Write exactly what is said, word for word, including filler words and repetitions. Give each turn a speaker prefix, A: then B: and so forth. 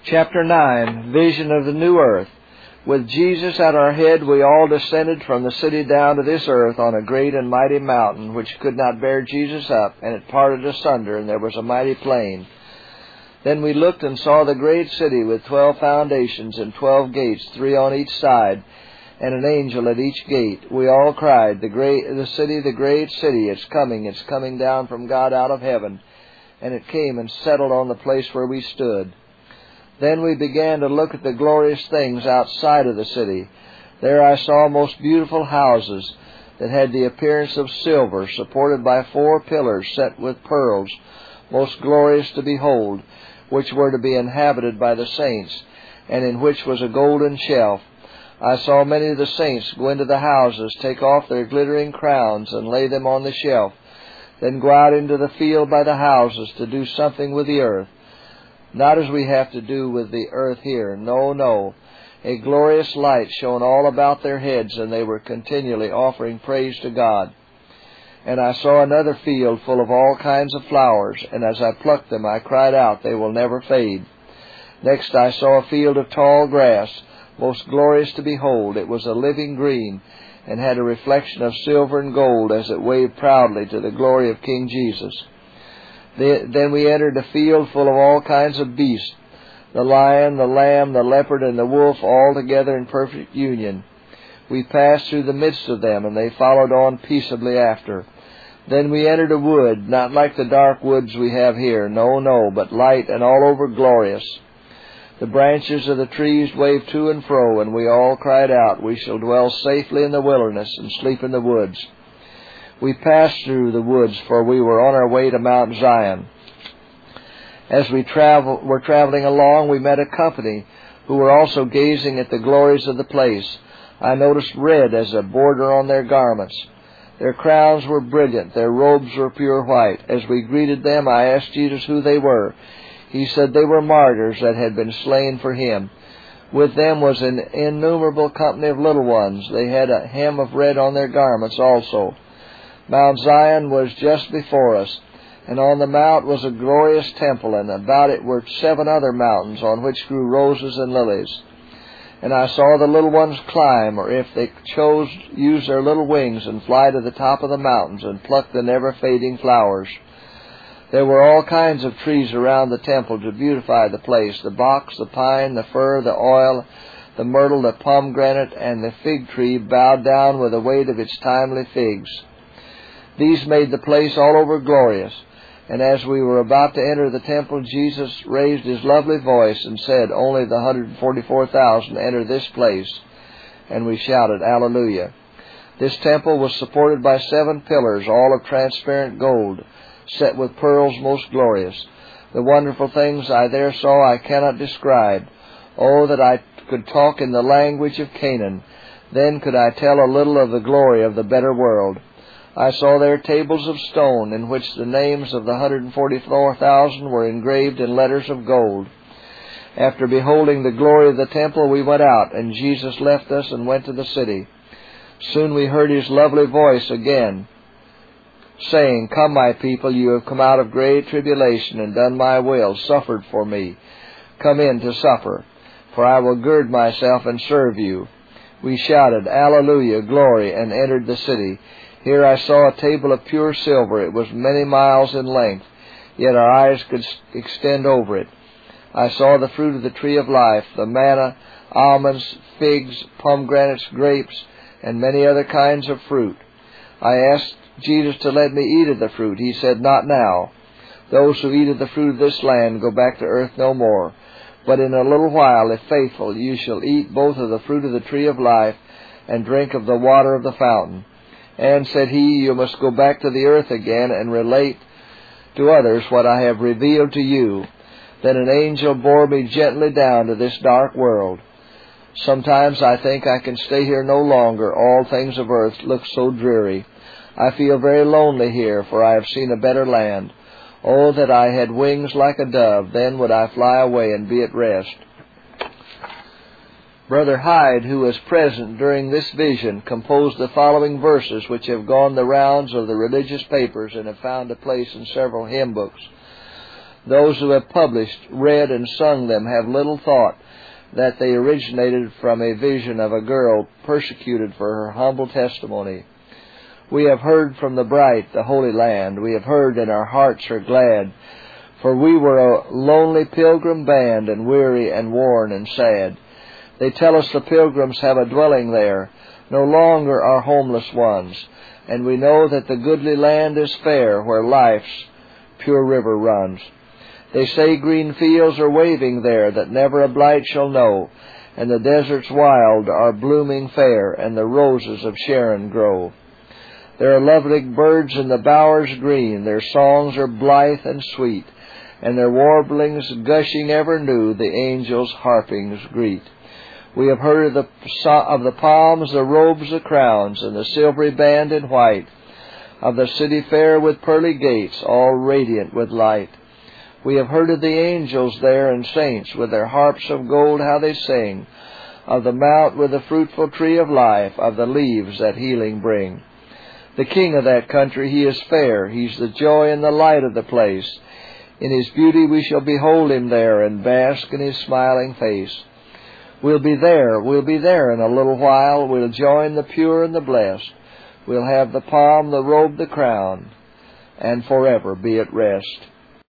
A: Chapter nine, Vision of the New Earth. With Jesus at our head, we all descended from the city down to this earth on a great and mighty mountain, which could not bear Jesus up, and it parted asunder, and there was a mighty plain. Then we looked and saw the great city with twelve foundations and twelve gates, three on each side, and an angel at each gate. We all cried, The great, the city, the great city, it's coming, it's coming down from God out of heaven. And it came and settled on the place where we stood. Then we began to look at the glorious things outside of the city. There I saw most beautiful houses that had the appearance of silver, supported by four pillars set with pearls, most glorious to behold, which were to be inhabited by the saints, and in which was a golden shelf. I saw many of the saints go into the houses, take off their glittering crowns, and lay them on the shelf, then go out into the field by the houses to do something with the earth. Not as we have to do with the earth here. No, no. A glorious light shone all about their heads, and they were continually offering praise to God. And I saw another field full of all kinds of flowers, and as I plucked them, I cried out, They will never fade. Next I saw a field of tall grass, most glorious to behold. It was a living green, and had a reflection of silver and gold as it waved proudly to the glory of King Jesus. Then we entered a field full of all kinds of beasts, the lion, the lamb, the leopard, and the wolf, all together in perfect union. We passed through the midst of them, and they followed on peaceably after. Then we entered a wood, not like the dark woods we have here, no, no, but light and all over glorious. The branches of the trees waved to and fro, and we all cried out, We shall dwell safely in the wilderness and sleep in the woods. We passed through the woods, for we were on our way to Mount Zion. As we travel, were traveling along, we met a company who were also gazing at the glories of the place. I noticed red as a border on their garments. Their crowns were brilliant, their robes were pure white. As we greeted them, I asked Jesus who they were. He said they were martyrs that had been slain for Him. With them was an innumerable company of little ones. They had a hem of red on their garments also. Mount Zion was just before us, and on the mount was a glorious temple, and about it were seven other mountains on which grew roses and lilies. And I saw the little ones climb, or if they chose, use their little wings and fly to the top of the mountains and pluck the never-fading flowers. There were all kinds of trees around the temple to beautify the place, the box, the pine, the fir, the oil, the myrtle, the pomegranate, and the fig tree bowed down with the weight of its timely figs. These made the place all over glorious. And as we were about to enter the temple, Jesus raised His lovely voice and said, Only the one hundred forty-four thousand enter this place. And we shouted, Alleluia. This temple was supported by seven pillars, all of transparent gold, set with pearls most glorious. The wonderful things I there saw I cannot describe. Oh, that I could talk in the language of Canaan. Then could I tell a little of the glory of the better world. I saw there tables of stone, in which the names of the one hundred forty-four thousand were engraved in letters of gold. After beholding the glory of the temple, we went out, and Jesus left us and went to the city. Soon we heard His lovely voice again, saying, Come, my people, you have come out of great tribulation, and done my will, suffered for me. Come in to supper, for I will gird myself and serve you. We shouted, Alleluia, glory, and entered the city. Here I saw a table of pure silver. It was many miles in length, yet our eyes could extend over it. I saw the fruit of the tree of life, the manna, almonds, figs, pomegranates, grapes, and many other kinds of fruit. I asked Jesus to let me eat of the fruit. He said, Not now. Those who eat of the fruit of this land go back to earth no more. But in a little while, if faithful, you shall eat both of the fruit of the tree of life and drink of the water of the fountain. And, said He, you must go back to the earth again and relate to others what I have revealed to you. Then an angel bore me gently down to this dark world. Sometimes I think I can stay here no longer. All things of earth look so dreary. I feel very lonely here, for I have seen a better land. Oh, that I had wings like a dove, then would I fly away and be at rest. Brother Hyde, who was present during this vision, composed the following verses which have gone the rounds of the religious papers and have found a place in several hymn books. Those who have published, read, and sung them have little thought that they originated from a vision of a girl persecuted for her humble testimony. We have heard from the bright, the Holy Land. We have heard, and our hearts are glad. For we were a lonely pilgrim band, and weary and worn and sad. They tell us the pilgrims have a dwelling there, no longer are homeless ones. And we know that the goodly land is fair, where life's pure river runs. They say green fields are waving there that never a blight shall know, and the deserts wild are blooming fair, and the roses of Sharon grow. There are lovely birds in the bowers green, their songs are blithe and sweet, and their warblings gushing ever new the angels' harpings greet. We have heard of the, of the palms, the robes, the crowns, and the silvery band in white, of the city fair with pearly gates, all radiant with light. We have heard of the angels there and saints, with their harps of gold how they sing, of the mount with the fruitful tree of life, of the leaves that healing bring. The king of that country, he is fair, he's the joy and the light of the place. In his beauty we shall behold him there, and bask in his smiling face. We'll be there, we'll be there in a little while, we'll join the pure and the blessed. We'll have the palm, the robe, the crown, and forever be at rest.